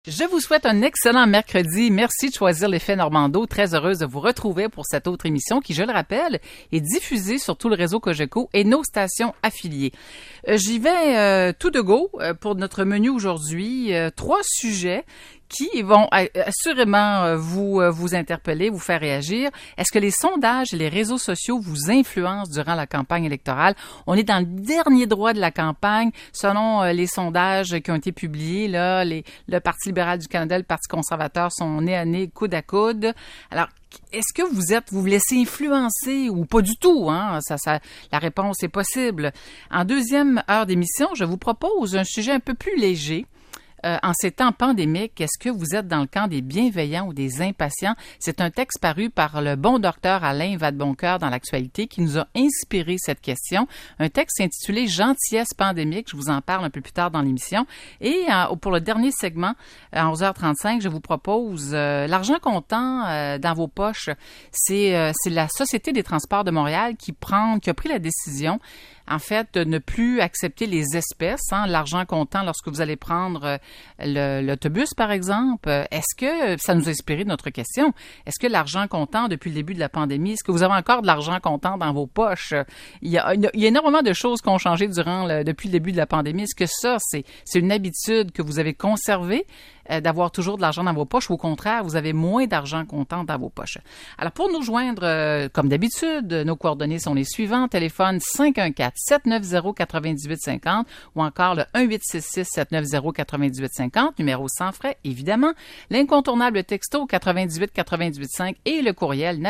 Je vous souhaite un excellent mercredi. Merci de choisir l'Effet Normando. Très heureuse de vous retrouver pour cette autre émission qui, je le rappelle, est diffusée sur tout le réseau Cogeco et nos stations affiliées. J'y vais tout de go pour notre menu aujourd'hui. 3 sujets qui vont assurément vous interpeller, vous faire réagir. Est-ce que les sondages et les réseaux sociaux vous influencent durant la campagne électorale? On est dans le dernier droit de la campagne. Selon les sondages qui ont été publiés, là, le Parti libéral du Canada et le Parti conservateur sont nez à nez, coude à coude. Alors, est-ce que vous laissez influencer ou pas du tout? Hein? La réponse est possible. En deuxième heure d'émission, je vous propose un sujet un peu plus léger. En ces temps pandémiques, est-ce que vous êtes dans le camp des bienveillants ou des impatients? C'est un texte paru par le bon docteur Alain Vadeboncoeur dans l'actualité qui nous a inspiré cette question. Un texte intitulé « Gentillesse pandémique ». Je vous en parle un peu plus tard dans l'émission. Et pour le dernier segment, à 11h35, je vous propose l'argent comptant dans vos poches. C'est la Société des transports de Montréal qui a pris la décision en fait, de ne plus accepter les espèces, l'argent comptant lorsque vous allez prendre l'autobus, par exemple. Est-ce que, ça nous a inspiré de notre question, est-ce que l'argent comptant depuis le début de la pandémie, est-ce que vous avez encore de l'argent comptant dans vos poches? Il y a énormément de choses qui ont changé depuis le début de la pandémie. Est-ce que ça, c'est une habitude que vous avez conservée? D'avoir toujours de l'argent dans vos poches ou au contraire, vous avez moins d'argent comptant dans vos poches. Alors, pour nous joindre, comme d'habitude, nos coordonnées sont les suivantes. Téléphone 514-790-9850 ou encore le 1866-790-9850, numéro sans frais, évidemment. L'incontournable texto 98-98-5 et le courriel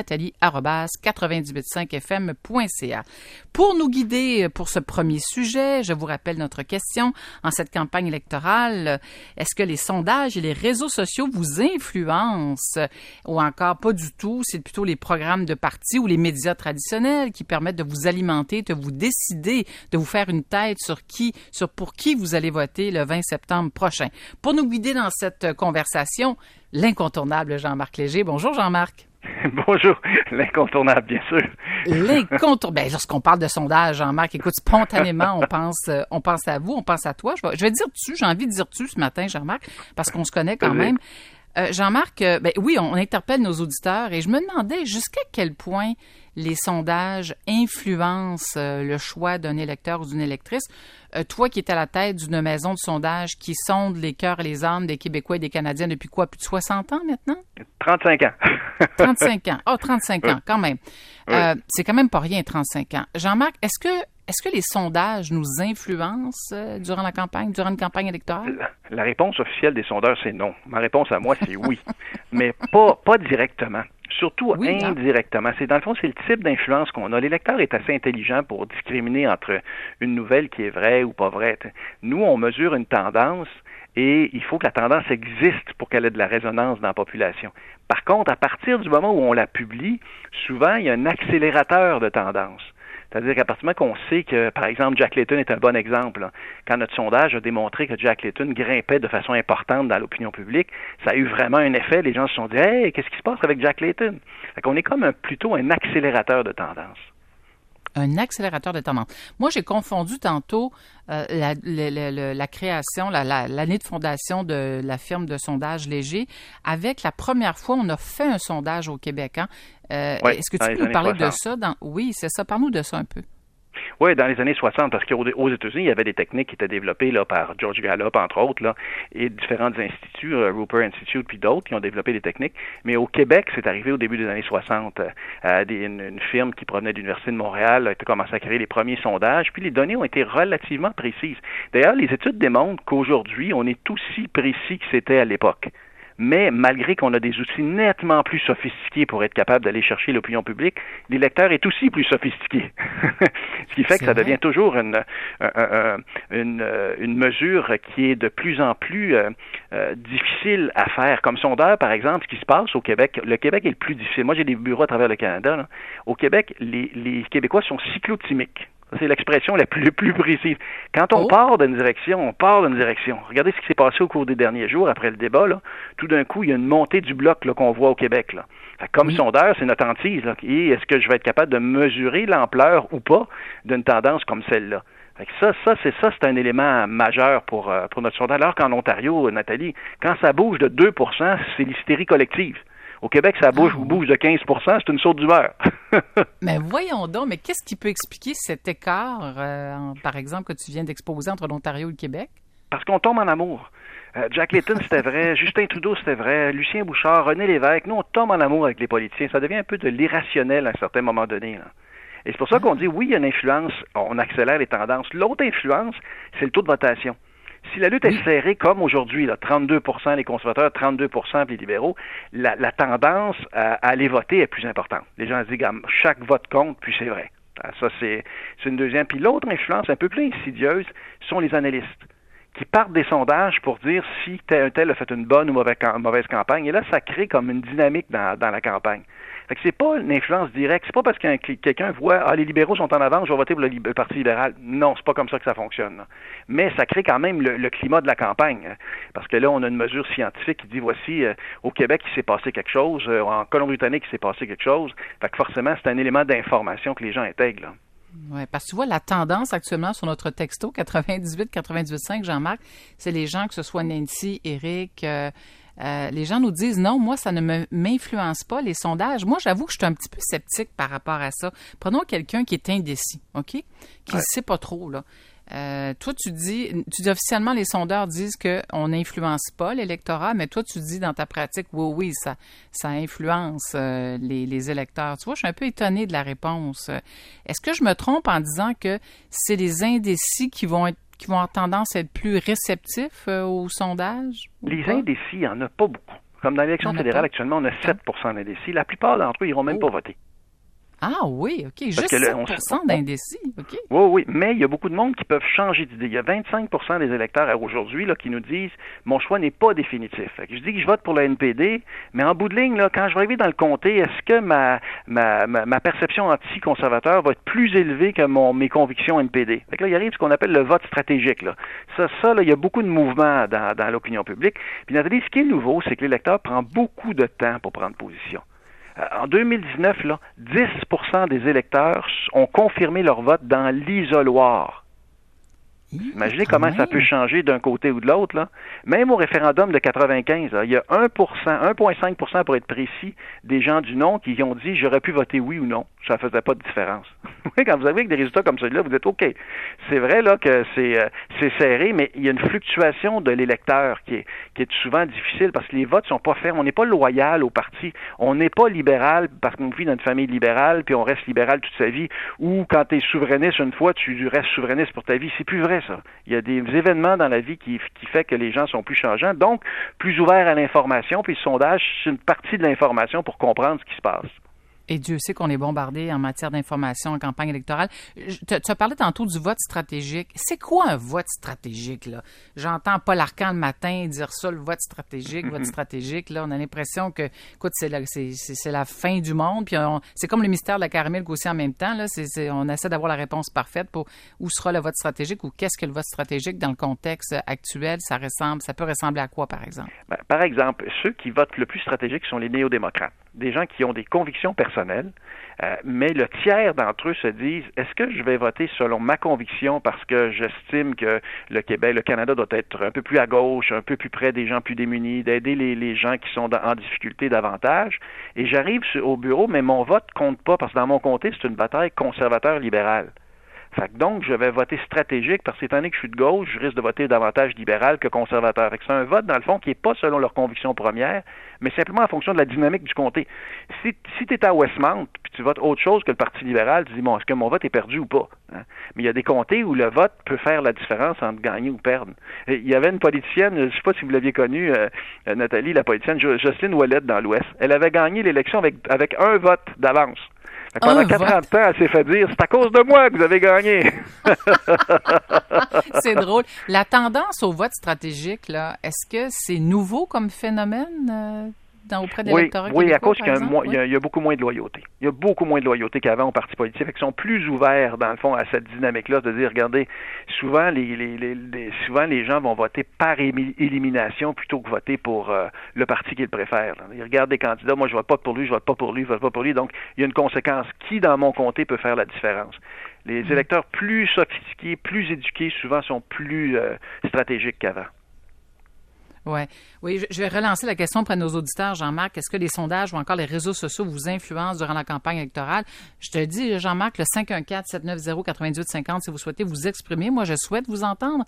nathalie@985fm.ca. Pour nous guider pour ce premier sujet, je vous rappelle notre question. En cette campagne électorale, est-ce que les sondages et les réseaux sociaux vous influencent ou encore pas du tout? C'est plutôt les programmes de partis ou les médias traditionnels qui permettent de vous alimenter, de vous décider, de vous faire une tête sur pour qui vous allez voter le 20 septembre prochain. Pour nous guider dans cette conversation, l'incontournable Jean-Marc Léger. Bonjour Jean-Marc. Bonjour, l'incontournable, bien sûr. Lorsqu'on parle de sondage, Jean-Marc, écoute, spontanément, on pense à vous, on pense à toi. Je vais dire tu, j'ai envie de dire tu ce matin, Jean-Marc, parce qu'on se connaît quand même. Jean-Marc, oui, on interpelle nos auditeurs et je me demandais jusqu'à quel point les sondages influencent le choix d'un électeur ou d'une électrice. Toi qui es à la tête d'une maison de sondage qui sonde les cœurs et les âmes des Québécois et des Canadiens depuis quoi, plus de 60 ans maintenant? 35 ans. 35 ans. Oh, 35 ans, quand même. Oui. C'est quand même pas rien, 35 ans. Jean-Marc, est-ce que les sondages nous influencent durant une campagne électorale? La réponse officielle des sondeurs, c'est non. Ma réponse à moi, c'est oui. Mais pas directement. Surtout indirectement. Dans le fond, c'est le type d'influence qu'on a. L'électeur est assez intelligent pour discriminer entre une nouvelle qui est vraie ou pas vraie. Nous, on mesure une tendance et il faut que la tendance existe pour qu'elle ait de la résonance dans la population. Par contre, à partir du moment où on la publie, souvent, il y a un accélérateur de tendance. C'est-à-dire qu'à partir du moment qu'on sait que, par exemple, Jack Layton est un bon exemple, quand notre sondage a démontré que Jack Layton grimpait de façon importante dans l'opinion publique, ça a eu vraiment un effet. Les gens se sont dit « Hey, qu'est-ce qui se passe avec Jack Layton? » Fait qu'on est comme plutôt un accélérateur de tendance. Un accélérateur de tendance. Moi, j'ai confondu tantôt la création, l'année de fondation de la firme de sondage Léger avec la première fois où on a fait un sondage au Québec. Hein? Oui, est-ce que tu peux nous parler de ça? Oui, c'est ça. Parle-nous de ça un peu. Oui, dans les années 60, parce qu'aux États-Unis, il y avait des techniques qui étaient développées là, par George Gallup, entre autres, là, et différents instituts, Rupert Institute, puis d'autres, qui ont développé des techniques. Mais au Québec, c'est arrivé au début des années 60. Une firme qui provenait de l'Université de Montréal a commencé à créer les premiers sondages, puis les données ont été relativement précises. D'ailleurs, les études démontrent qu'aujourd'hui, on est aussi précis que c'était à l'époque. Mais malgré qu'on a des outils nettement plus sophistiqués pour être capable d'aller chercher l'opinion publique, l'électeur est aussi plus sophistiqué. Ce qui fait que ça devient toujours une mesure qui est de plus en plus difficile à faire. Comme sondeur, par exemple, ce qui se passe au Québec, le Québec est le plus difficile. Moi, j'ai des bureaux à travers le Canada. Là. Au Québec, les Québécois sont cyclotimiques. C'est l'expression la plus précise. Quand on part d'une direction, on part d'une direction. Regardez ce qui s'est passé au cours des derniers jours après le débat. Là. Tout d'un coup, il y a une montée du bloc là, qu'on voit au Québec. Là. Comme sondeur, c'est notre hantise. Là. Et est-ce que je vais être capable de mesurer l'ampleur ou pas d'une tendance comme celle-là? C'est un élément majeur pour notre sondage. Alors qu'en Ontario, Nathalie, quand ça bouge de 2%, c'est l'hystérie collective. Au Québec, ça bouge de 15%, c'est une saute d'humeur. Mais voyons donc, mais qu'est-ce qui peut expliquer cet écart, par exemple, que tu viens d'exposer entre l'Ontario et le Québec? Parce qu'on tombe en amour. Jack Layton, c'était vrai. Justin Trudeau, c'était vrai. Lucien Bouchard, René Lévesque. Nous, on tombe en amour avec les politiciens. Ça devient un peu de l'irrationnel à un certain moment donné, là. Et c'est pour ça qu'on dit, oui, il y a une influence, on accélère les tendances. L'autre influence, c'est le taux de votation. Si la lutte est serrée comme aujourd'hui, là, 32% les conservateurs, 32% les libéraux, la tendance à aller voter est plus importante. Les gens se disent, chaque vote compte, puis c'est vrai. Ça, c'est une deuxième. Puis l'autre influence un peu plus insidieuse sont les analystes qui partent des sondages pour dire si un tel a fait une bonne ou mauvaise campagne. Et là, ça crée comme une dynamique dans la campagne. Fait que c'est pas une influence directe. C'est pas parce que quelqu'un voit les libéraux sont en avance, je vais voter pour le Parti libéral. Non, c'est pas comme ça que ça fonctionne, là. Mais ça crée quand même le climat de la campagne. Parce que là, on a une mesure scientifique qui dit voici, au Québec, il s'est passé quelque chose, en Colombie-Britannique, il s'est passé quelque chose. Fait que forcément, c'est un élément d'information que les gens intègrent, là. Oui, parce que tu vois, la tendance actuellement sur notre texto 98-98-5, Jean-Marc, c'est les gens, que ce soit Nancy, Éric, les gens nous disent non, moi, ça ne m'influence pas, les sondages. Moi, j'avoue que je suis un petit peu sceptique par rapport à ça. Prenons quelqu'un qui est indécis, OK? Qui ne sait pas trop, là. Toi, tu dis officiellement, les sondeurs disent qu'on n'influence pas l'électorat, mais toi, tu dis dans ta pratique, oui, ça influence les électeurs. Tu vois, je suis un peu étonnée de la réponse. Est-ce que je me trompe en disant que c'est les indécis qui vont avoir tendance à être plus réceptifs aux sondages? Les indécis, il n'y en a pas beaucoup. Comme dans l'élection fédérale, actuellement, on a 7% d'indécis. La plupart d'entre eux, ils n'iront même pas voter. Ah oui, OK. Juste 7% d'indécis, OK. Oui, mais il y a beaucoup de monde qui peuvent changer d'idée. Il y a 25% des électeurs aujourd'hui là, qui nous disent « mon choix n'est pas définitif ». Fait que je dis que je vote pour le NPD, mais en bout de ligne, là, quand je vais arriver dans le comté, est-ce que ma perception anti-conservateur va être plus élevée que mes convictions NPD? Fait que là, il arrive ce qu'on appelle le vote stratégique, là. Ça là, il y a beaucoup de mouvements dans l'opinion publique. Puis Nathalie, ce qui est nouveau, c'est que l'électeur prend beaucoup de temps pour prendre position. En 2019, là, 10% des électeurs ont confirmé leur vote dans l'isoloir. Imaginez comment ça peut changer d'un côté ou de l'autre, là. Même au référendum de 95, là, il y a 1,5% pour être précis, des gens du non qui ont dit « j'aurais pu voter oui ou non ». Ça ne faisait pas de différence. Quand vous avez des résultats comme celui-là, vous dites « OK, c'est vrai là que c'est serré, mais il y a une fluctuation de l'électeur qui est souvent difficile parce que les votes sont pas fermes. On n'est pas loyal au parti. On n'est pas libéral parce qu'on vit dans une famille libérale puis on reste libéral toute sa vie. Ou quand tu es souverainiste une fois, tu restes souverainiste pour ta vie. C'est plus vrai, ça. Il y a des événements dans la vie qui fait que les gens sont plus changeants, donc plus ouverts à l'information. Puis le sondage, c'est une partie de l'information pour comprendre ce qui se passe. Et Dieu sait qu'on est bombardé en matière d'information en campagne électorale. Tu as parlé tantôt du vote stratégique. C'est quoi un vote stratégique, là? J'entends Paul Arcand le matin dire ça, le vote stratégique, vote stratégique. Là, on a l'impression que, écoute, c'est la fin du monde. Puis c'est comme le mystère de la caramel aussi en même temps. Là, on essaie d'avoir la réponse parfaite pour où sera le vote stratégique ou qu'est-ce que le vote stratégique dans le contexte actuel. Ça peut ressembler à quoi, par exemple? Par exemple, ceux qui votent le plus stratégique sont les néo-démocrates. Des gens qui ont des convictions personnelles, mais le tiers d'entre eux se disent « est-ce que je vais voter selon ma conviction parce que j'estime que le Québec, le Canada doit être un peu plus à gauche, un peu plus près des gens plus démunis, d'aider les gens qui sont en difficulté davantage, et j'arrive au bureau, mais mon vote compte pas parce que dans mon comté, c'est une bataille conservateur-libérale. » Fait que donc, je vais voter stratégique parce qu'étant donné que je suis de gauche, je risque de voter davantage libéral que conservateur. Fait que c'est un vote, dans le fond, qui n'est pas selon leur conviction première, mais simplement en fonction de la dynamique du comté. Si tu es à Westmount, puis tu votes autre chose que le Parti libéral, tu dis, bon, est-ce que mon vote est perdu ou pas? Hein? Mais il y a des comtés où le vote peut faire la différence entre gagner ou perdre. Et il y avait une politicienne, je ne sais pas si vous l'aviez connue, Nathalie, la politicienne Jocelyne Ouellette dans l'Ouest. Elle avait gagné l'élection avec un vote d'avance. Pendant 40 ans, elle s'est fait dire « c'est à cause de moi que vous avez gagné ». C'est drôle. La tendance au vote stratégique, là, est-ce que c'est nouveau comme phénomène auprès de l'électorat québécois, Oui, à cause par qu'il exemple? y a beaucoup moins de loyauté. Il y a beaucoup moins de loyauté qu'avant aux partis politiques. Fait qu'ils sont plus ouverts, dans le fond, à cette dynamique-là, de dire, regardez, souvent les gens vont voter par élimination plutôt que voter pour le parti qu'ils préfèrent. Là. Ils regardent des candidats, moi je vote pas pour lui, je vote pas pour lui, je vote pas pour lui. Donc, il y a une conséquence. Qui, dans mon comté, peut faire la différence? Les électeurs plus sophistiqués, plus éduqués, souvent sont plus stratégiques qu'avant. Ouais. Oui, je vais relancer la question auprès de nos auditeurs, Jean-Marc. Est-ce que les sondages ou encore les réseaux sociaux vous influencent durant la campagne électorale? Je te dis, Jean-Marc, le 514-790-9850, si vous souhaitez vous exprimer. Moi, je souhaite vous entendre.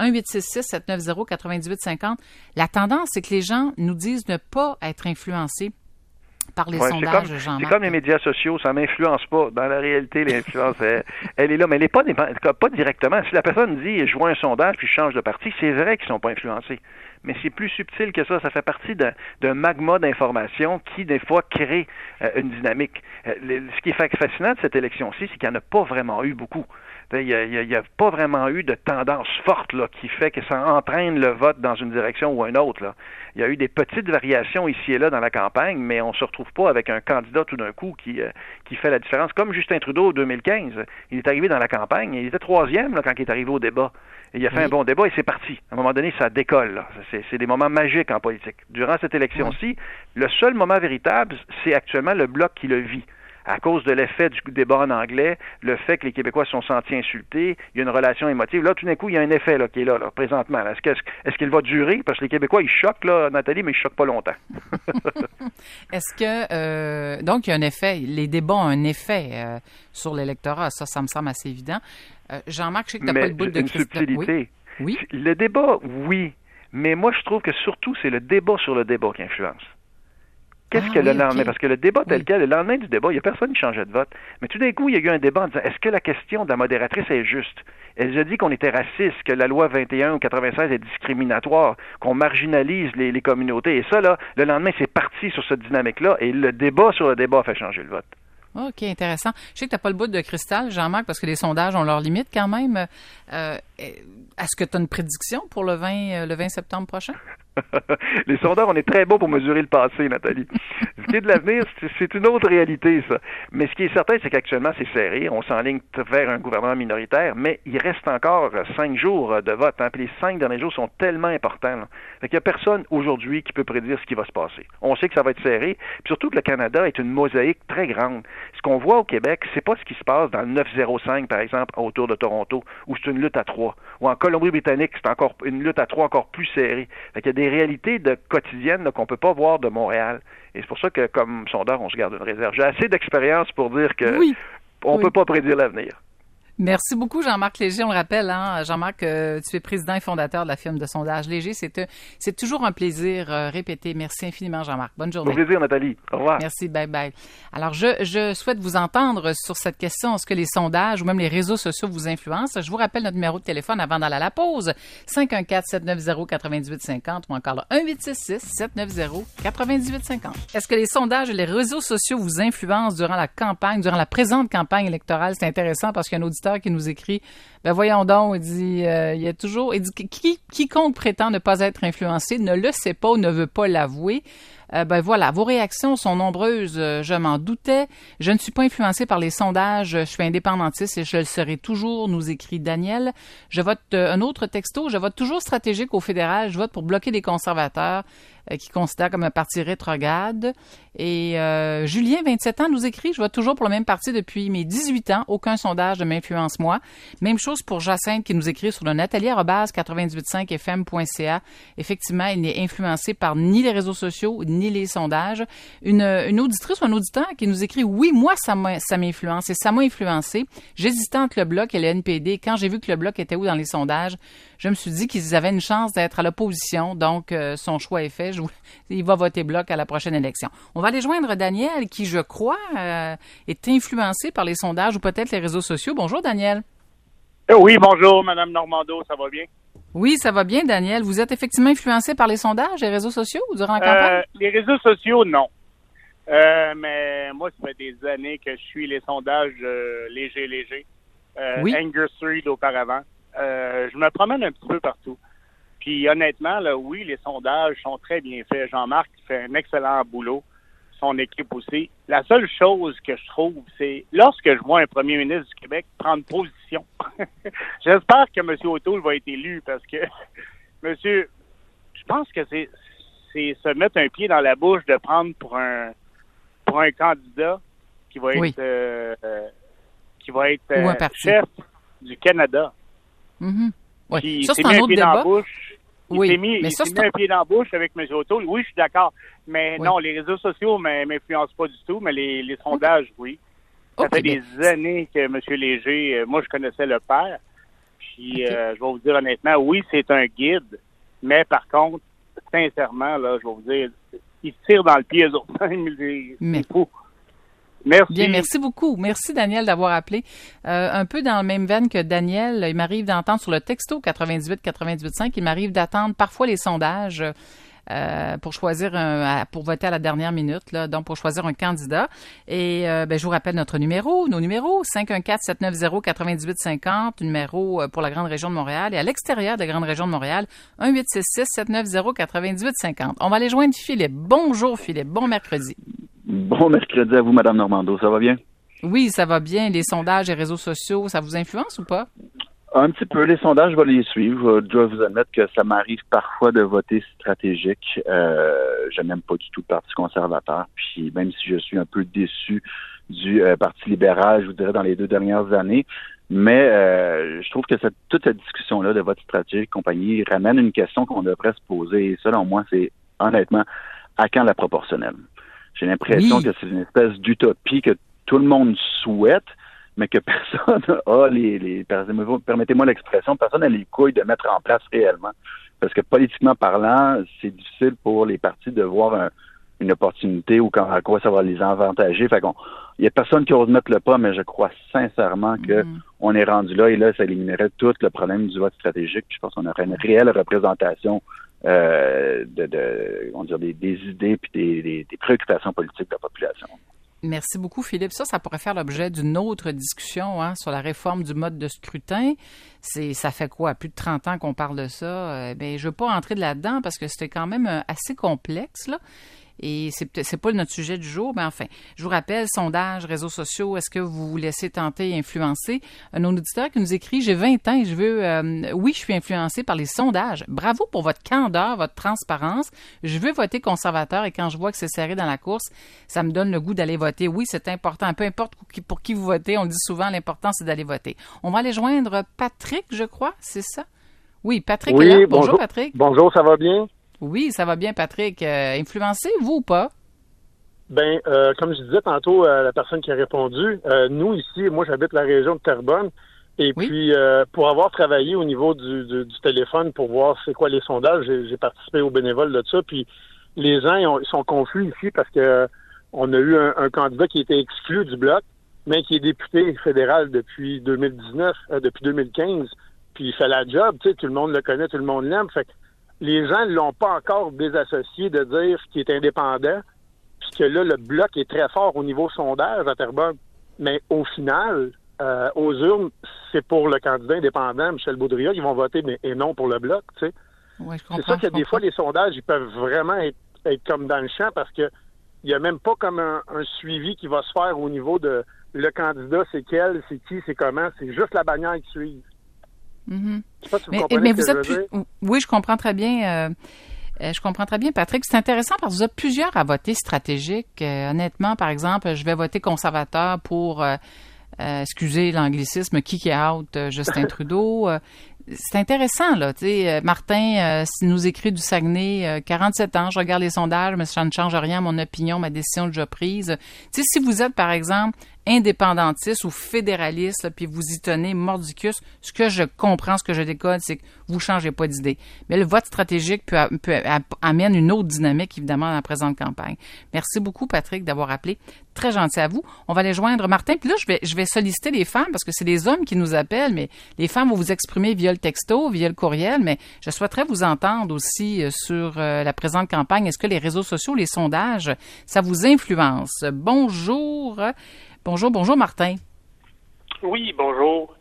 1-866-790-9850. La tendance, c'est que les gens nous disent ne pas être influencés par les sondages, Jean-Marc. C'est comme les médias sociaux, ça m'influence pas. Dans la réalité, l'influence, elle est là, mais elle n'est pas directement. Si la personne dit « je vois un sondage puis je change de parti », c'est vrai qu'ils sont pas influencés. Mais c'est plus subtil que ça. Ça fait partie d'un magma d'informations qui, des fois, crée une dynamique. Ce qui est fascinant de cette élection-ci, c'est qu'il n'y en a pas vraiment eu beaucoup. Il n'y a pas vraiment eu de tendance forte là, qui fait que ça entraîne le vote dans une direction ou une autre. Là. Il y a eu des petites variations ici et là dans la campagne, mais on ne se retrouve pas avec un candidat tout d'un coup qui fait la différence. Comme Justin Trudeau en 2015, il est arrivé dans la campagne, il était troisième là, quand il est arrivé au débat. Et il a fait un bon débat et c'est parti. À un moment donné, ça décolle. Là. C'est des moments magiques en politique. Durant cette élection-ci, le seul moment véritable, c'est actuellement le Bloc qui le vit. À cause de l'effet du débat en anglais, le fait que les Québécois se sont sentis insultés, il y a une relation émotive. Là, tout d'un coup, il y a un effet là, qui est là présentement. Là. Est-ce qu'il va durer? Parce que les Québécois, ils choquent, là, Nathalie, mais ils choquent pas longtemps. Est-ce que... donc, il y a un effet. Les débats ont un effet sur l'électorat. Ça me semble assez évident. Jean-Marc, je sais que tu n'as pas le bout de subtilité. Oui? Le débat, oui. Mais moi, je trouve que surtout, c'est le débat sur le débat qui influence. Qu'est-ce que le lendemain? Okay. Parce que le débat tel quel, le lendemain du débat, il n'y a personne qui changeait de vote. Mais tout d'un coup, il y a eu un débat en disant, est-ce que la question de la modératrice est juste? Elle a dit qu'on était raciste, que la loi 21 ou 96 est discriminatoire, qu'on marginalise les communautés. Et ça, là, le lendemain, c'est parti sur cette dynamique-là. Et le débat sur le débat a fait changer le vote. OK, intéressant. Je sais que tu n'as pas le bout de cristal, Jean-Marc, parce que les sondages ont leurs limites quand même. Est-ce que tu as une prédiction pour le 20 septembre prochain? Les sondeurs, on est très bons pour mesurer le passé, Nathalie. Ce qui est de l'avenir, c'est une autre réalité, ça. Mais ce qui est certain, c'est qu'actuellement, c'est serré. On s'enligne vers un gouvernement minoritaire, mais il reste encore 5 jours de vote. Hein, puis les 5 derniers jours sont tellement importants. Là. Fait qu'il n'y a personne aujourd'hui qui peut prédire ce qui va se passer. On sait que ça va être serré. Puis surtout que le Canada est une mosaïque très grande. Ce qu'on voit au Québec, c'est pas ce qui se passe dans le 905, par exemple, autour de Toronto, où c'est une lutte à 3. Ou en Colombie-Britannique, c'est encore une lutte à 3 encore plus serrée. Fait qu'il y a des réalités quotidiennes là, qu'on peut pas voir de Montréal. Et c'est pour ça que, comme sondeur, on se garde une réserve. J'ai assez d'expérience pour dire que on peut pas prédire l'avenir. Merci beaucoup, Jean-Marc Léger. On le rappelle, hein, Jean-Marc, tu es président et fondateur de la firme de sondage Léger. C'est toujours un plaisir répété. Merci infiniment, Jean-Marc. Bonne journée. Au plaisir, Nathalie. Au revoir. Merci, bye-bye. Alors, je souhaite vous entendre sur cette question. Est-ce que les sondages ou même les réseaux sociaux vous influencent? Je vous rappelle notre numéro de téléphone avant d'aller à la pause. 514-790-9850 ou encore le 1-866-790-9850. Est-ce que les sondages et les réseaux sociaux vous influencent durant la campagne, durant la présente campagne électorale? C'est intéressant parce qu'il y a un auditeur qui nous écrit, ben voyons donc, il dit, il y a toujours, il dit, quiconque prétend ne pas être influencé ne le sait pas ou ne veut pas l'avouer. Ben voilà, vos réactions sont nombreuses, je m'en doutais. Je ne suis pas influencé par les sondages, je suis indépendantiste et je le serai toujours, nous écrit Daniel. Je vote un autre texto, je vote toujours stratégique au fédéral, je vote pour bloquer les conservateurs qui considèrent comme un parti rétrograde. Et Julien, 27 ans, nous écrit, je vote toujours pour le même parti depuis mes 18 ans, aucun sondage ne m'influence moi. Même chose pour Jacinthe qui nous écrit sur le nathalie@985fm.ca. Effectivement, il n'est influencé par ni les réseaux sociaux, ni les sondages. Une auditrice ou un auditeur qui nous écrit, oui, moi, ça m'influence et ça m'a influencé. J'hésitais entre le Bloc et le NPD. Quand j'ai vu que le Bloc était où dans les sondages, je me suis dit qu'ils avaient une chance d'être à l'opposition. Donc, son choix est fait. Il va voter Bloc à la prochaine élection. On va aller joindre Daniel qui, je crois, est influencé par les sondages ou peut-être les réseaux sociaux. Bonjour, Daniel. Oui, bonjour, Mme Normando. Ça va bien? Oui, ça va bien, Daniel. Vous êtes effectivement influencé par les sondages et les réseaux sociaux durant la campagne? Les réseaux sociaux, non. Mais moi, ça fait des années que je suis les sondages légers. Oui. Angus Reid auparavant. Je me promène un petit peu partout. Puis honnêtement, là, oui, les sondages sont très bien faits. Jean-Marc fait un excellent boulot, son équipe aussi. La seule chose que je trouve, c'est lorsque je vois un premier ministre du Québec prendre position. J'espère que M. O'Toole va être élu parce que, monsieur, je pense que c'est se mettre un pied dans la bouche de prendre pour un candidat qui va être chef du Canada. Mm-hmm. Oui. Puis, ça, il c'est s'est mis un un autre pied dans débat. la bouche. Il s'est mis un pied dans la bouche avec M. O'Toole. Oui, je suis d'accord. Mais non, les réseaux sociaux ne m'influencent pas du tout, mais les sondages, oui. Ça fait des années que M. Léger, moi, je connaissais le père. Puis, je vais vous dire honnêtement, oui, c'est un guide. Mais par contre, sincèrement, là, je vais vous dire, il se tire dans le pied, eux autres. C'est fou. Merci. Bien, merci beaucoup. Merci, Daniel, d'avoir appelé. Un peu dans le même veine que Daniel, il m'arrive d'entendre sur le texto 98-98-5, il m'arrive d'attendre parfois les sondages pour choisir pour voter à la dernière minute, là, donc pour choisir un candidat. Et je vous rappelle nos numéros 514-790-9850, numéro pour la grande région de Montréal, et à l'extérieur de la grande région de Montréal, 1-866-790-9850. On va aller joindre Philippe. Bonjour Philippe, bon mercredi. Bon mercredi à vous, Mme Normando. Ça va bien? Oui, ça va bien. Les sondages et réseaux sociaux, ça vous influence ou pas? Un petit peu. Les sondages, je vais les suivre. Je dois vous admettre que ça m'arrive parfois de voter stratégique. Je n'aime pas du tout le Parti conservateur. Puis même si je suis un peu déçu du Parti libéral, je vous dirais, dans les 2 dernières années. Mais je trouve que toute cette discussion-là de vote stratégique, compagnie, ramène une question qu'on devrait se poser. Et selon moi, c'est honnêtement, à quand la proportionnelle? J'ai l'impression que c'est une espèce d'utopie que tout le monde souhaite, mais que personne a permettez-moi l'expression, personne n'a les couilles de mettre en place réellement. Parce que politiquement parlant, c'est difficile pour les partis de voir une opportunité ou à quoi ça va les avantager. Fait il y a personne qui ose mettre le pas, mais je crois sincèrement que on est rendu là et là, ça éliminerait tout le problème du vote stratégique. Puis je pense qu'on aurait une réelle représentation des idées puis des préoccupations politiques de la population. Merci beaucoup, Philippe. Ça pourrait faire l'objet d'une autre discussion sur la réforme du mode de scrutin. Ça fait quoi? Plus de 30 ans qu'on parle de ça. Je ne veux pas entrer là-dedans parce que c'était quand même assez complexe, là. Et c'est pas notre sujet du jour, mais enfin, je vous rappelle, sondage, réseaux sociaux, est-ce que vous vous laissez tenter et influencer? Un auditeur qui nous écrit, j'ai 20 ans et je suis influencé par les sondages. Bravo pour votre candeur, votre transparence. Je veux voter conservateur et quand je vois que c'est serré dans la course, ça me donne le goût d'aller voter. Oui, c'est important. Peu importe pour qui vous votez, on dit souvent l'important, c'est d'aller voter. On va aller joindre Patrick, je crois, c'est ça? Oui, Patrick est là. Bonjour, Patrick. Bonjour, ça va bien? Oui, ça va bien, Patrick. Influencé, vous ou pas? Comme je disais tantôt à la personne qui a répondu, nous ici, moi j'habite la région de Terrebonne, et puis pour avoir travaillé au niveau du téléphone pour voir c'est quoi les sondages, j'ai participé aux bénévoles de ça, puis les gens ils sont confus ici parce que on a eu un candidat qui était exclu du bloc, mais qui est député fédéral depuis 2015, puis il fait la job, tu sais, tout le monde le connaît, tout le monde l'aime, fait que les gens ne l'ont pas encore désassocié de dire qu'il est indépendant, puis que là, le bloc est très fort au niveau sondage à Terrebonne. Mais au final, aux urnes, c'est pour le candidat indépendant, Michel Boudria, qui vont voter, et non pour le bloc, tu sais. Oui, je comprends. C'est ça que des fois, les sondages, ils peuvent vraiment être comme dans le champ, parce que il n'y a même pas comme un suivi qui va se faire au niveau de le candidat, c'est quel, c'est qui, c'est comment, c'est juste la bannière qui suit. Mm-hmm. Je sais pas si vous comprenez ce que je veux dire. Oui, je comprends très bien. Je comprends très bien, Patrick. C'est intéressant parce que vous êtes plusieurs à voter stratégique. Honnêtement, par exemple, je vais voter conservateur pour, excusez l'anglicisme, kick out Justin Trudeau. C'est intéressant, là. Tu sais, Martin nous écrit du Saguenay, 47 ans, je regarde les sondages, mais ça ne change rien à mon opinion, ma décision déjà prise. Tu sais, si vous êtes, par exemple, indépendantiste ou fédéraliste, là, puis vous y tenez mordicus, ce que je comprends, ce que je décode, c'est que vous changez pas d'idée. Mais le vote stratégique amène une autre dynamique, évidemment, dans la présente campagne. Merci beaucoup, Patrick, d'avoir appelé. Très gentil à vous. On va aller joindre Martin. Puis là, je vais solliciter les femmes, parce que c'est les hommes qui nous appellent, mais les femmes vont vous exprimer via le texto, via le courriel, mais je souhaiterais vous entendre aussi sur la présente campagne. Est-ce que les réseaux sociaux, les sondages, ça vous influence? Bonjour, Martin. Oui, bonjour.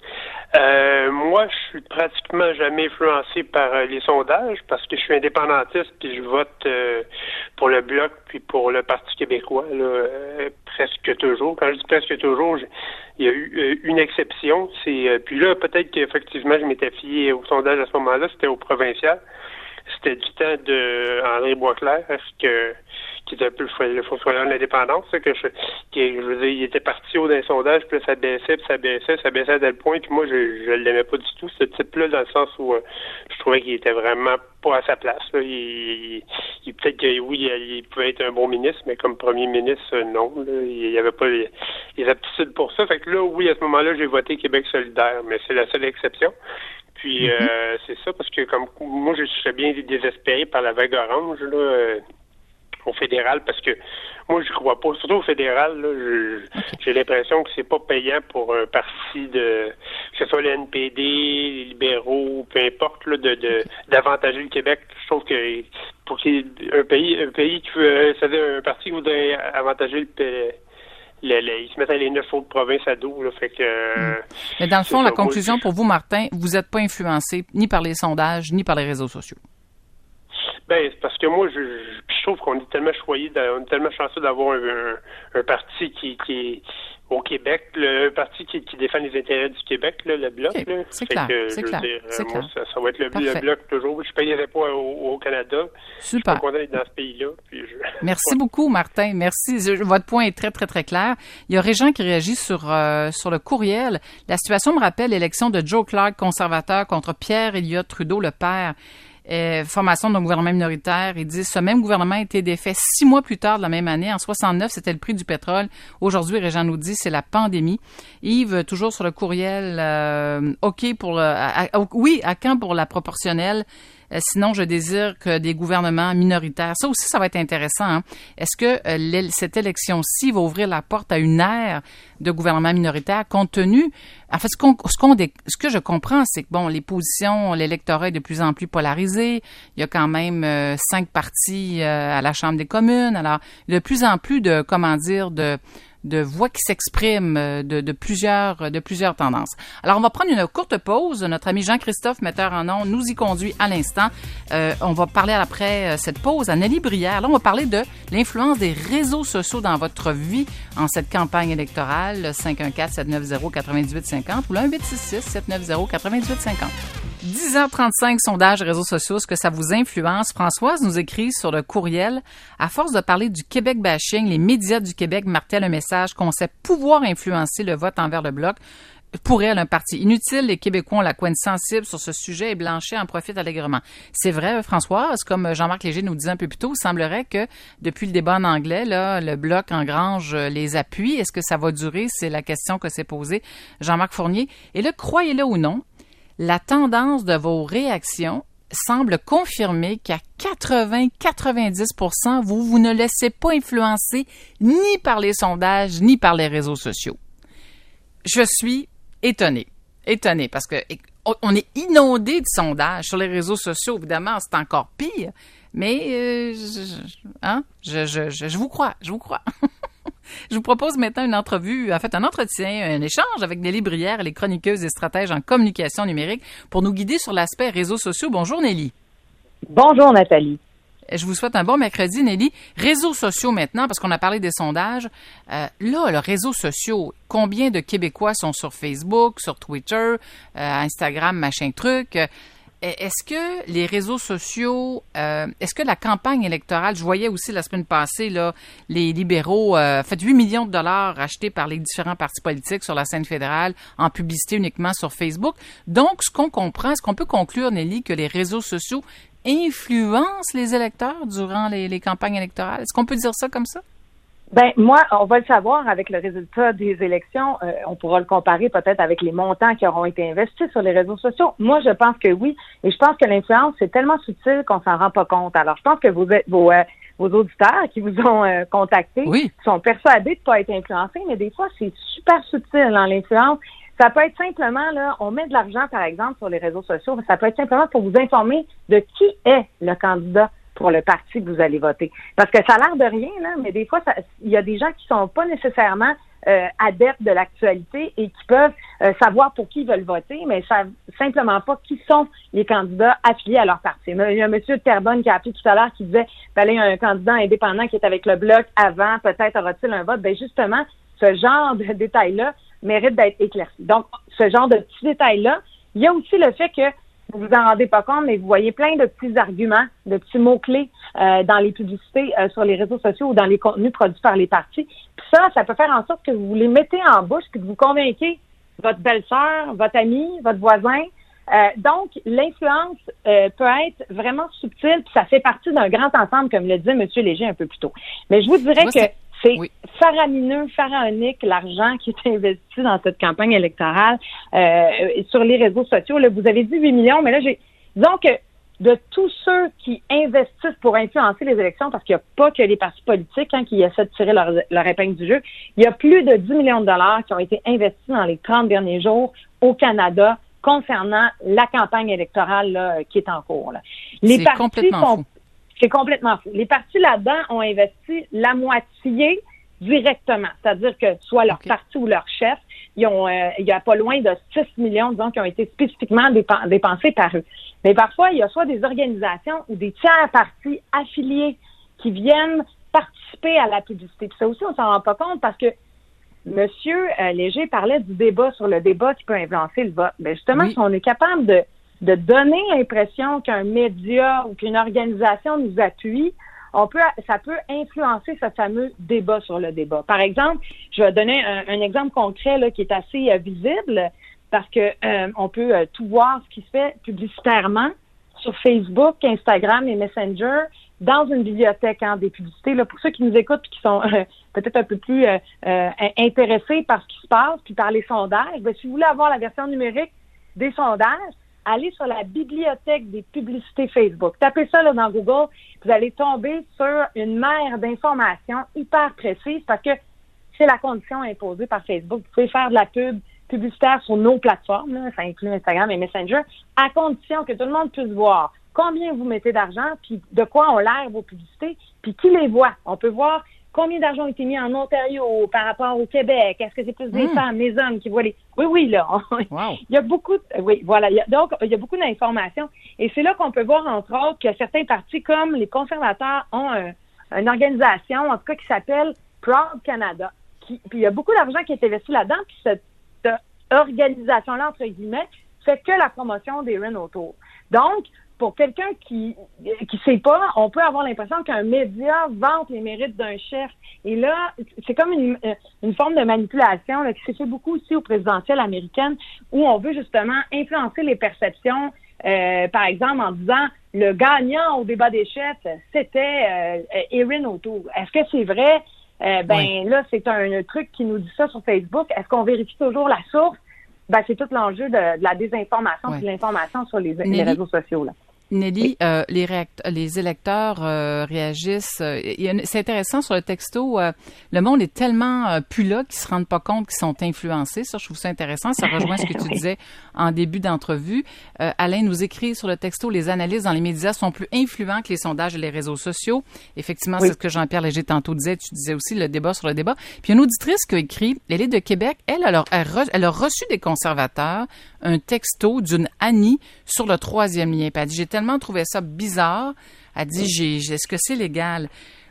Moi, je suis pratiquement jamais influencé par les sondages parce que je suis indépendantiste puis je vote pour le Bloc puis pour le Parti québécois là, presque toujours. Quand je dis presque toujours, il y a eu une exception. Puis là, peut-être qu'effectivement, je m'étais fié au sondage à ce moment-là, c'était au provincial. C'était du temps de André Boisclair, qui était un peu le fossoyeur de l'indépendance, je veux dire, il était parti haut d'un sondage, puis là, ça baissait à tel point, puis moi, je l'aimais pas du tout, ce type-là, dans le sens où je trouvais qu'il était vraiment pas à sa place. Là. Il peut-être que oui, il pouvait être un bon ministre, mais comme premier ministre, non. Là, il n'y avait pas les aptitudes pour ça. Fait que là, oui, à ce moment-là, j'ai voté Québec solidaire, mais c'est la seule exception. Puis c'est ça, parce que comme moi, je suis bien désespéré par la vague orange là, au fédéral, parce que moi, je crois pas. Surtout au fédéral, là, j'ai l'impression que c'est pas payant pour un parti que ce soit le NPD, les libéraux, peu importe, là, d'avantager le Québec. Je trouve que pour qu'il y ait un pays qui veut, c'est-à-dire un parti qui voudrait avantager ils se mettent à les 9 autres provinces à dos, là, fait que... Mais dans le fond, la conclusion pour vous, Martin, vous n'êtes pas influencé ni par les sondages, ni par les réseaux sociaux. Ben, c'est parce que moi, je trouve qu'on est tellement choyé, on est tellement chanceux d'avoir un parti qui est au Québec, le parti qui défend les intérêts du Québec, là, le Bloc. Okay. Là. C'est clair, c'est clair. Moi, ça va être le Bloc toujours. Je ne payerai pas au Canada. Super. Je suis pas content d'être dans ce pays-là. Merci beaucoup, Martin. Merci. Votre point est très, très, très clair. Il y a Régent qui réagit sur le courriel. La situation me rappelle l'élection de Joe Clark, conservateur, contre Pierre Elliott Trudeau, le père. Formation d'un gouvernement minoritaire. Il dit ce même gouvernement a été défait 6 mois plus tard de la même année. En 69, c'était le prix du pétrole. Aujourd'hui, Régent nous dit c'est la pandémie. Yves, toujours sur le courriel, OK pour oui, à quand pour la proportionnelle? Sinon, je désire que des gouvernements minoritaires. Ça aussi, ça va être intéressant. Hein? Est-ce que cette élection-ci va ouvrir la porte à une ère de gouvernement minoritaire compte tenu... En fait, ce que je comprends, c'est que, bon, les positions, l'électorat est de plus en plus polarisé. Il y a quand même 5 partis à la Chambre des communes. Alors, il y a de plus en plus de voix qui s'expriment de plusieurs tendances. Alors, on va prendre une courte pause. Notre ami Jean-Christophe, metteur en ondes, nous y conduit à l'instant. On va parler après cette pause à Nelly Brière. Là, on va parler de l'influence des réseaux sociaux dans votre vie en cette campagne électorale. 514-790-9850 ou le 1866-790-9850. 10h35, sondage réseaux sociaux, est-ce que ça vous influence? Françoise nous écrit sur le courriel, à force de parler du Québec bashing, les médias du Québec martèlent un message qu'on sait pouvoir influencer le vote envers le Bloc. Pour elle, un parti inutile, les Québécois ont la couenne sensible sur ce sujet et Blanchet en profite allègrement. C'est vrai, Françoise, comme Jean-Marc Léger nous disait un peu plus tôt, il semblerait que depuis le débat en anglais, là, le Bloc engrange les appuis. Est-ce que ça va durer? C'est la question que s'est posée Jean-Marc Fournier. Et là, croyez-le ou non, la tendance de vos réactions semble confirmer qu'à 80-90%, vous ne laissez pas influencer ni par les sondages, ni par les réseaux sociaux. Je suis étonnée parce que on est inondé de sondages sur les réseaux sociaux. Évidemment, c'est encore pire, mais je vous crois. Je vous propose maintenant un entretien, un échange avec Nelly Brière, elle est chroniqueuse et stratège en communication numérique, pour nous guider sur l'aspect réseaux sociaux. Bonjour Nelly. Bonjour Nathalie. Je vous souhaite un bon mercredi, Nelly. Réseaux sociaux maintenant, parce qu'on a parlé des sondages. Les réseaux sociaux, combien de Québécois sont sur Facebook, sur Twitter, Instagram, machin truc? Est-ce que les réseaux sociaux, est-ce que la campagne électorale, je voyais aussi la semaine passée, là, les libéraux, 8 millions de dollars achetés par les différents partis politiques sur la scène fédérale en publicité uniquement sur Facebook. Donc, ce qu'on peut conclure, Nelly, que les réseaux sociaux influencent les électeurs durant les campagnes électorales? Est-ce qu'on peut dire ça comme ça? Ben moi, on va le savoir avec le résultat des élections. On pourra le comparer peut-être avec les montants qui auront été investis sur les réseaux sociaux. Moi, je pense que oui, et je pense que l'influence c'est tellement subtil qu'on s'en rend pas compte. Alors, je pense que vos auditeurs qui vous ont contacté sont persuadés de pas être influencés, mais des fois c'est super subtil dans l'influence. Ça peut être simplement là, on met de l'argent par exemple sur les réseaux sociaux, mais ça peut être simplement pour vous informer de qui est le candidat pour le parti que vous allez voter. Parce que ça a l'air de rien, là, mais des fois, il y a des gens qui sont pas nécessairement adeptes de l'actualité et qui peuvent savoir pour qui ils veulent voter, mais savent simplement pas qui sont les candidats affiliés à leur parti. Il y a un monsieur de Terrebonne qui a appelé tout à l'heure qui disait qu'il y a un candidat indépendant qui est avec le Bloc avant, peut-être aura-t-il un vote. Ben justement, ce genre de détails-là mérite d'être éclairci. Donc, ce genre de petits détails-là, il y a aussi le fait que vous vous en rendez pas compte, mais vous voyez plein de petits arguments, de petits mots-clés dans les publicités sur les réseaux sociaux ou dans les contenus produits par les partis. Puis ça peut faire en sorte que vous les mettez en bouche puis que vous convainquez votre belle-sœur, votre ami, votre voisin. Donc, l'influence peut être vraiment subtile puis ça fait partie d'un grand ensemble, comme le disait M. Léger un peu plus tôt. Mais je vous dirais que c'est faramineux, pharaonique, l'argent qui est investi dans cette campagne électorale sur les réseaux sociaux. Là, vous avez dit 8 millions, mais là, disons que de tous ceux qui investissent pour influencer les élections, parce qu'il n'y a pas que les partis politiques qui essaient de tirer leur épingle du jeu, il y a plus de 10 millions de dollars qui ont été investis dans les 30 derniers jours au Canada concernant la campagne électorale là, qui est en cours. Là. C'est complètement fou. C'est complètement fou. Les partis là-dedans ont investi la moitié directement, c'est-à-dire que soit leur parti ou leur chef, il y a pas loin de 6 millions, disons, qui ont été spécifiquement dépensés par eux. Mais parfois, il y a soit des organisations ou des tiers partis affiliés qui viennent participer à la publicité. Puis ça aussi, on s'en rend pas compte parce que Monsieur Léger parlait du débat sur le débat qui peut influencer le vote. Ben justement, si on est capable de donner l'impression qu'un média ou qu'une organisation nous appuie, ça peut influencer ce fameux débat sur le débat. Par exemple, je vais donner un exemple concret là, qui est assez visible parce que on peut tout voir ce qui se fait publicitairement sur Facebook, Instagram et Messenger dans une bibliothèque des publicités. Là, pour ceux qui nous écoutent et qui sont peut-être un peu plus intéressés par ce qui se passe puis par les sondages, ben, si vous voulez avoir la version numérique des sondages, allez sur la bibliothèque des publicités Facebook. Tapez ça là, dans Google, vous allez tomber sur une mer d'informations hyper précises parce que c'est la condition imposée par Facebook. Vous pouvez faire de la pub publicitaire sur nos plateformes, là, ça inclut Instagram et Messenger, à condition que tout le monde puisse voir combien vous mettez d'argent, puis de quoi ont l'air vos publicités, puis qui les voit. On peut voir combien d'argent a été mis en Ontario par rapport au Québec. Est-ce que c'est plus des femmes, des hommes qui voient les... Oui, là. Wow. Il y a beaucoup... Oui, voilà. Donc, il y a beaucoup d'informations. Et c'est là qu'on peut voir, entre autres, que certains partis, comme les conservateurs, ont une organisation, en tout cas, qui s'appelle Proud Canada. Puis il y a beaucoup d'argent qui est investi là-dedans, puis cette organisation-là, entre guillemets, fait que la promotion des runs autour. Donc, pour quelqu'un qui sait pas, on peut avoir l'impression qu'un média vante les mérites d'un chef. Et là, c'est comme une forme de manipulation là, qui s'est fait beaucoup aussi aux présidentielles américaines, où on veut justement influencer les perceptions. Par exemple, en disant le gagnant au débat des chefs, c'était Erin O'Toole. Est-ce que c'est vrai? Là, c'est un truc qui nous dit ça sur Facebook. Est-ce qu'on vérifie toujours la source? Ben, c'est tout l'enjeu de la désinformation et de l'information sur les réseaux sociaux, là. Nelly, les électeurs réagissent. C'est intéressant sur le texto. Le monde est tellement plus là qu'ils se rendent pas compte qu'ils sont influencés. Ça, je trouve ça intéressant. Ça rejoint ce que tu disais en début d'entrevue. Alain nous écrit sur le texto, les analystes dans les médias sont plus influents que les sondages et les réseaux sociaux. Effectivement, c'est ce que Jean-Pierre Léger tantôt disait. Tu disais aussi le débat sur le débat. Puis une auditrice qui a écrit, elle est de Québec. Elle a reçu des conservateurs un texto d'une Annie sur le 3e lien. Puis elle dit, j'ai tellement trouvé ça bizarre. Elle dit, est-ce que c'est légal?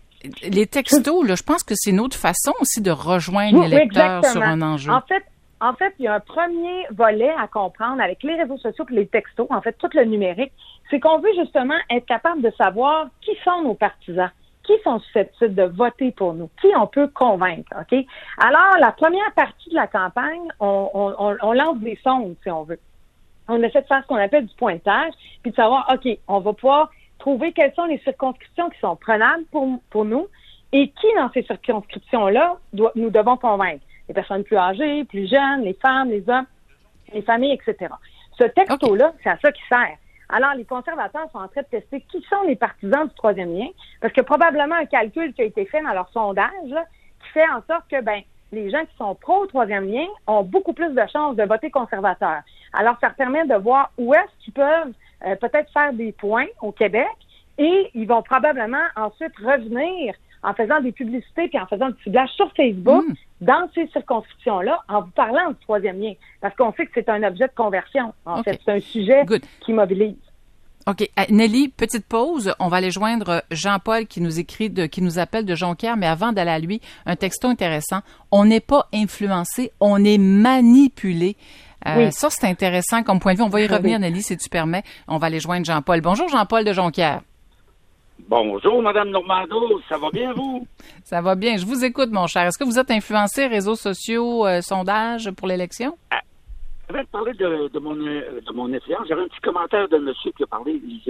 Les textos, là, je pense que c'est une autre façon aussi de rejoindre l'électeur sur un enjeu. En fait, il y a un premier volet à comprendre avec les réseaux sociaux et les textos, en fait, tout le numérique, c'est qu'on veut justement être capable de savoir qui sont nos partisans, qui sont susceptibles de voter pour nous, qui on peut convaincre, OK? Alors, la première partie de la campagne, on lance des sondes, si on veut. On essaie de faire ce qu'on appelle du pointage, puis de savoir, OK, on va pouvoir trouver quelles sont les circonscriptions qui sont prenables pour nous et qui, dans ces circonscriptions-là, nous devons convaincre. Les personnes plus âgées, plus jeunes, les femmes, les hommes, les familles, etc. Ce texto-là, c'est à ça qu'il sert. Alors, les conservateurs sont en train de tester qui sont les partisans du 3e lien, parce que probablement un calcul qui a été fait dans leur sondage, là, qui fait en sorte que, les gens qui sont pro 3e lien ont beaucoup plus de chances de voter conservateur. Alors, ça permet de voir où est-ce qu'ils peuvent peut-être faire des points au Québec et ils vont probablement ensuite revenir en faisant des publicités puis en faisant du ciblage sur Facebook dans ces circonscriptions-là, en vous parlant du troisième lien. Parce qu'on sait que c'est un objet de conversion. En fait, c'est un sujet qui mobilise. OK. Nelly, petite pause. On va aller joindre Jean-Paul qui nous qui nous appelle de Jonquière, mais avant d'aller à lui, un texto intéressant. On n'est pas influencé, on est manipulé. Ça, c'est intéressant comme point de vue. On va y revenir, Nelly, si tu permets. On va aller joindre Jean-Paul. Bonjour, Jean-Paul de Jonquière. Bonjour, Mme Normando. Ça va bien, vous? Ça va bien. Je vous écoute, mon cher. Est-ce que vous êtes influencé, réseaux sociaux, sondages pour l'élection? Avant de parler de mon influence, j'avais un petit commentaire de monsieur qui a parlé il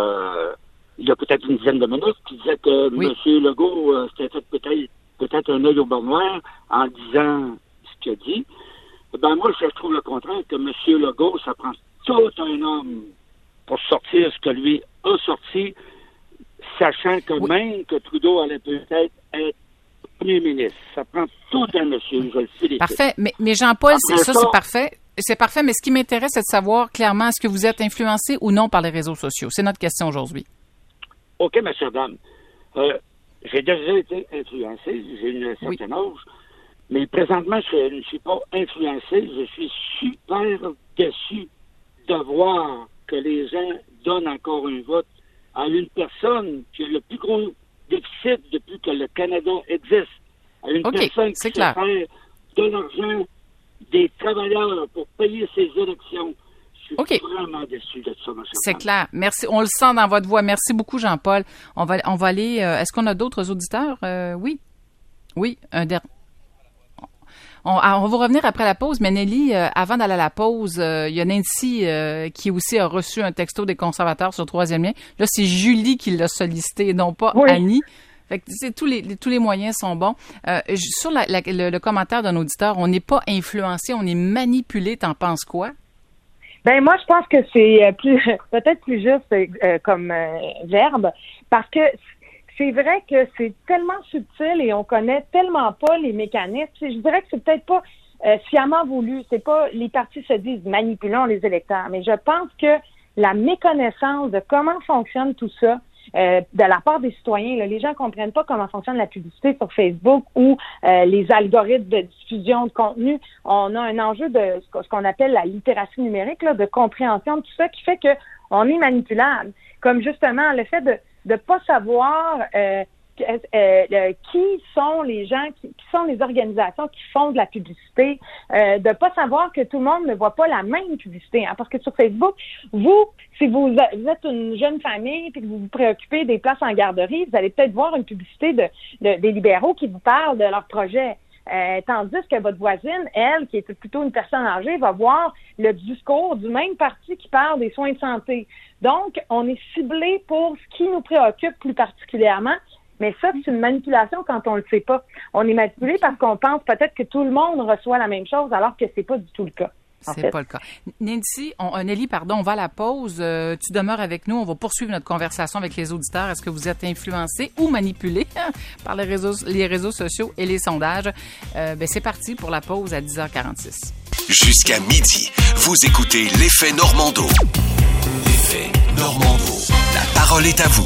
y a peut-être une dizaine de minutes, qui disait que M. Legault s'était fait peut-être un œil au beurre noir en disant ce qu'il a dit. Ben moi, je trouve le contraire, que M. Legault, ça prend tout un homme pour sortir ce que lui a sorti, sachant que même que Trudeau allait peut-être être premier ministre. Ça prend tout un monsieur, je le félicite. Parfait, mais Jean-Paul, ça c'est parfait. C'est parfait, mais ce qui m'intéresse, c'est de savoir clairement, est-ce que vous êtes influencé ou non par les réseaux sociaux? C'est notre question aujourd'hui. OK, ma chère dame. J'ai déjà été influencé, j'ai une certaine âge, mais présentement, je ne suis pas influencé. Je suis super déçu de voir que les gens donnent encore un vote à une personne qui a le plus gros déficit depuis que le Canada existe. À une personne qui se fait de l'argent des travailleurs pour payer ses élections. Je suis vraiment déçu de ça, ma chère. C'est clair. Merci. On le sent dans votre voix. Merci beaucoup, Jean-Paul. On va aller... est-ce qu'on a d'autres auditeurs? Oui. Oui, un dernier. On va vous revenir après la pause, mais Nelly, avant d'aller à la pause, il y a Nancy qui aussi a reçu un texto des conservateurs sur le troisième lien. Là, c'est Julie qui l'a sollicité, non pas Annie. Fait que, tous les moyens sont bons. Sur le commentaire d'un auditeur, on n'est pas influencé, on est manipulé. T'en penses quoi? Ben moi, je pense que c'est peut-être plus juste comme verbe, parce que c'est vrai que c'est tellement subtil et on connaît tellement pas les mécanismes. Je dirais que c'est peut-être pas sciemment voulu. C'est pas les partis se disent manipulons les électeurs, mais je pense que la méconnaissance de comment fonctionne tout ça de la part des citoyens, là, les gens comprennent pas comment fonctionne la publicité sur Facebook ou les algorithmes de diffusion de contenu. On a un enjeu de ce qu'on appelle la littératie numérique, là, de compréhension de tout ça, qui fait que on est manipulable. Comme justement le fait de pas savoir qui sont les gens, qui sont les organisations qui font de la publicité, de pas savoir que tout le monde ne voit pas la même publicité. Hein, parce que sur Facebook, si vous êtes une jeune famille et que vous vous préoccupez des places en garderie, vous allez peut-être voir une publicité des libéraux qui vous parlent de leur projet. Tandis que votre voisine, elle, qui est plutôt une personne âgée, va voir le discours du même parti qui parle des soins de santé. Donc, on est ciblé pour ce qui nous préoccupe plus particulièrement. Mais ça, c'est une manipulation quand on le sait pas. On est manipulé parce qu'on pense peut-être que tout le monde reçoit la même chose, alors que c'est pas du tout le cas. C'est pas le cas. Nancy, Nelly, on va à la pause. Tu demeures avec nous. On va poursuivre notre conversation avec les auditeurs. Est-ce que vous êtes influencés ou manipulés par les réseaux sociaux et les sondages? C'est parti pour la pause à 10h46. Jusqu'à midi, vous écoutez l'Effet Normando. L'Effet Normando. La parole est à vous.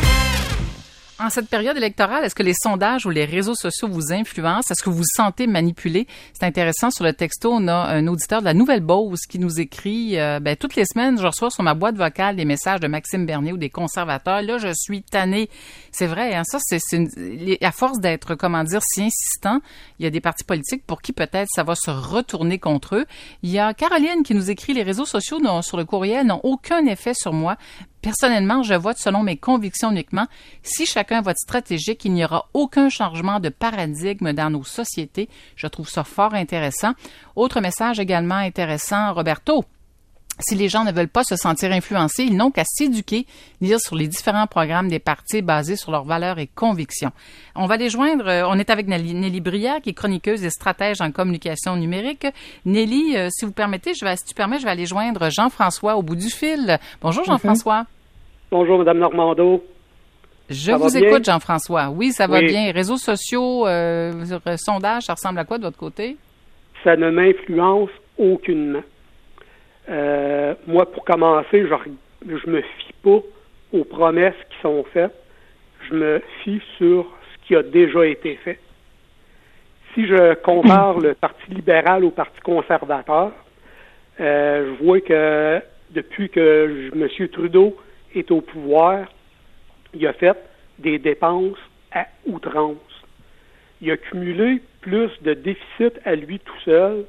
En cette période électorale, est-ce que les sondages ou les réseaux sociaux vous influencent? Est-ce que vous vous sentez manipulé? C'est intéressant. Sur le texto, on a un auditeur de la Nouvelle-Beauce qui nous écrit toutes les semaines, je reçois sur ma boîte vocale des messages de Maxime Bernier ou des conservateurs. Là, je suis tanné. C'est vrai, hein? Ça, à force d'être, si insistant, il y a des partis politiques pour qui peut-être ça va se retourner contre eux. Il y a Caroline qui nous écrit, les réseaux sociaux sur le courriel n'ont aucun effet sur moi. Personnellement, je vote selon mes convictions uniquement. Si chacun vote stratégique, il n'y aura aucun changement de paradigme dans nos sociétés. Je trouve ça fort intéressant. Autre message également intéressant, Roberto. Si les gens ne veulent pas se sentir influencés, ils n'ont qu'à s'éduquer, lire sur les différents programmes des partis basés sur leurs valeurs et convictions. On va les joindre. On est avec Nelly Brière, qui est chroniqueuse et stratège en communication numérique. Nelly, si tu permets, je vais aller joindre Jean-François au bout du fil. Bonjour, Jean-François. Bonjour, Mme Normando. Je vous écoute, Jean-François. Oui, ça va bien. Réseaux sociaux, sondages, ça ressemble à quoi de votre côté? Ça ne m'influence aucunement. Moi, pour commencer, je me fie pas aux promesses qui sont faites. Je me fie sur ce qui a déjà été fait. Si je compare le Parti libéral au Parti conservateur, je vois que depuis que M. Trudeau est au pouvoir, il a fait des dépenses à outrance. Il a cumulé plus de déficit à lui tout seul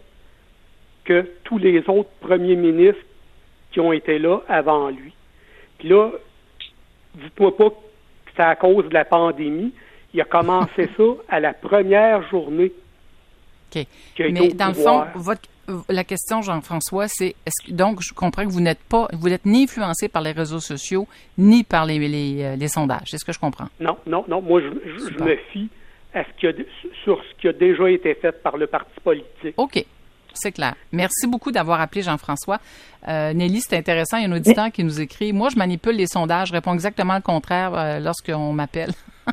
que tous les autres premiers ministres qui ont été là avant lui. Puis là, dites-moi pas que c'est à cause de la pandémie. Il a commencé ça à la première journée. OK. Mais dans le fond, la question, Jean-François, c'est donc je comprends que vous n'êtes ni influencé par les réseaux sociaux ni par les sondages. C'est ce que je comprends? Non. Moi, je me fie à sur ce qui a déjà été fait par le parti politique. OK. C'est clair. Merci beaucoup d'avoir appelé Jean-François. Nelly, c'est intéressant. Il y a un auditeur qui nous écrit. Moi, je manipule les sondages. Je réponds exactement le contraire lorsqu'on m'appelle.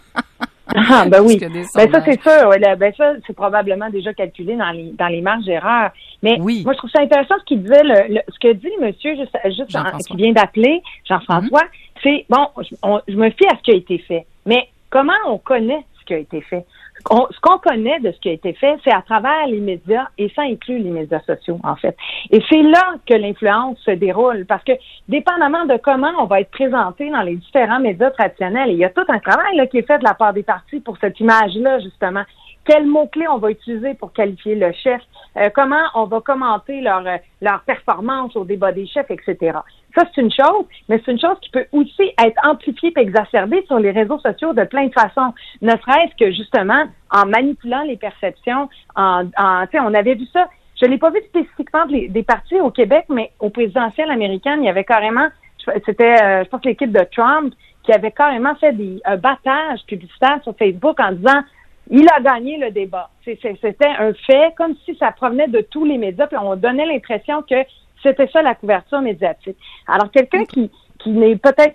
Ah, ben oui. Ben ça, c'est sûr. Ben ça, c'est probablement déjà calculé dans les marges d'erreur. Mais moi, je trouve ça intéressant ce qu'il disait, ce que dit le monsieur qui vient d'appeler, Jean-François, c'est, bon, je me fie à ce qui a été fait. Mais comment on connaît ce qui a été fait? Ce qu'on connaît de ce qui a été fait, c'est à travers les médias, et ça inclut les médias sociaux, en fait. Et c'est là que l'influence se déroule, parce que dépendamment de comment on va être présenté dans les différents médias traditionnels, il y a tout un travail là, qui est fait de la part des partis pour cette image-là, justement. Quels mots-clés on va utiliser pour qualifier le chef, comment on va commenter leur performance au débat des chefs, etc. Ça, c'est une chose, mais c'est une chose qui peut aussi être amplifiée et exacerbée sur les réseaux sociaux de plein de façons. Ne serait-ce que, justement, en manipulant les perceptions, on avait vu ça. Je l'ai pas vu spécifiquement des partis au Québec, mais au présidentiel américain, il y avait carrément, c'était, je pense, l'équipe de Trump qui avait carrément fait un battage publicitaire sur Facebook en disant il a gagné le débat. C'était un fait, comme si ça provenait de tous les médias, puis on donnait l'impression que c'était ça la couverture médiatique. Alors quelqu'un qui n'a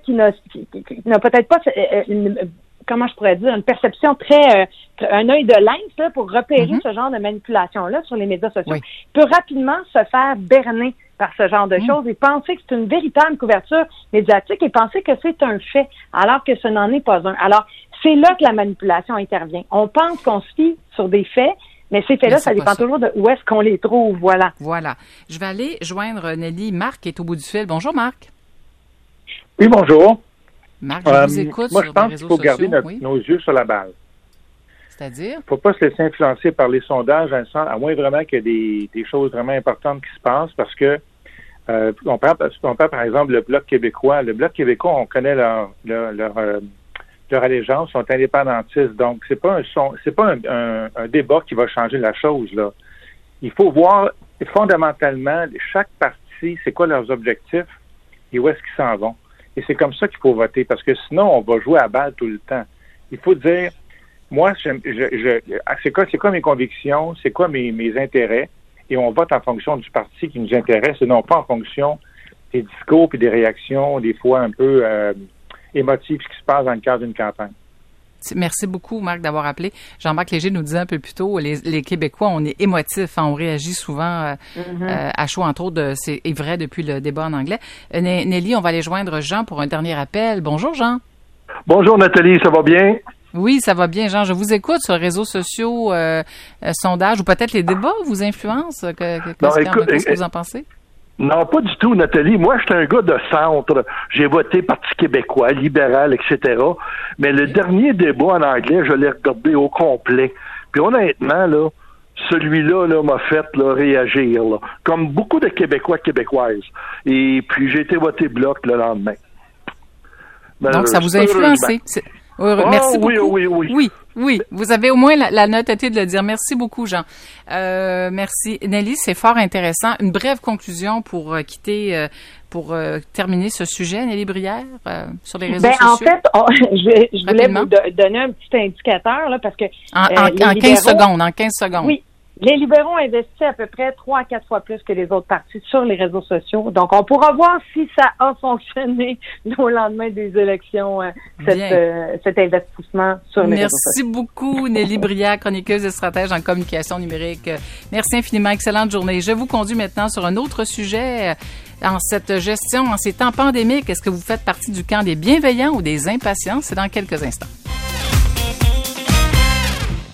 peut-être pas comment je pourrais dire, une perception très un œil de lynx là, pour repérer ce genre de manipulation-là sur les médias sociaux, peut rapidement se faire berner par ce genre de choses et penser que c'est une véritable couverture médiatique et penser que c'est un fait, alors que ce n'en est pas un. Alors, c'est là que la manipulation intervient. On pense qu'on se fie sur des faits, mais ces faits-là, ça dépend toujours de où est-ce qu'on les trouve. Voilà. Voilà. Je vais aller joindre Nelly. Marc est au bout du fil. Bonjour, Marc. Oui, bonjour. Marc, je vous écoute sur les réseaux sociaux. Moi, je pense qu'il faut garder nos yeux sur la balle. C'est-à-dire? Il ne faut pas se laisser influencer par les sondages, à moins vraiment qu'il y ait des choses vraiment importantes qui se passent, parce que on prend par exemple le Bloc québécois. Le Bloc québécois, on connaît leur allégeance, sont indépendantistes. Donc, c'est pas un débat qui va changer la chose, là. Il faut voir fondamentalement chaque parti, c'est quoi leurs objectifs et où est-ce qu'ils s'en vont. Et c'est comme ça qu'il faut voter, parce que sinon, on va jouer à balle tout le temps. Il faut dire, moi, c'est quoi mes convictions, c'est quoi mes intérêts, et on vote en fonction du parti qui nous intéresse, et non pas en fonction des discours et des réactions, des fois un peu émotives qui se passent dans le cadre d'une campagne. Merci beaucoup, Marc, d'avoir appelé. Jean-Marc Léger nous disait un peu plus tôt, les Québécois, on est émotifs, on réagit souvent à chaud, entre autres, c'est vrai depuis le débat en anglais. Nelly, on va aller joindre Jean pour un dernier appel. Bonjour, Jean. Bonjour, Nathalie, ça va bien? Oui, ça va bien, Jean. Je vous écoute sur les réseaux sociaux, sondages, ou peut-être les débats vous influencent. Qu'est-ce que vous en pensez? Non, pas du tout, Nathalie. Moi, je suis un gars de centre. J'ai voté Parti québécois, libéral, etc. Mais le dernier débat en anglais, je l'ai regardé au complet. Puis honnêtement, là, celui-là m'a fait réagir, là, comme beaucoup de Québécois, Québécoises. Et puis, j'ai été voté Bloc le lendemain. Donc, ça vous a influencé? Merci beaucoup. Oui, vous avez au moins la honnêteté de le dire. Merci beaucoup, Jean. Merci. Nelly, c'est fort intéressant. Une brève conclusion pour terminer ce sujet, Nelly Brière, sur les réseaux sociaux. En fait, je voulais vous donner un petit indicateur, là, parce que... En 15 secondes. Oui. Les libéraux investissent à peu près 3 à 4 fois plus que les autres partis sur les réseaux sociaux. Donc, on pourra voir si ça a fonctionné au lendemain des élections, cet investissement sur les réseaux sociaux. Merci beaucoup, Nelly Brière, chroniqueuse et stratège en communication numérique. Merci infiniment. Excellente journée. Je vous conduis maintenant sur un autre sujet. En cette gestion, en ces temps pandémiques, est-ce que vous faites partie du camp des bienveillants ou des impatients? C'est dans quelques instants.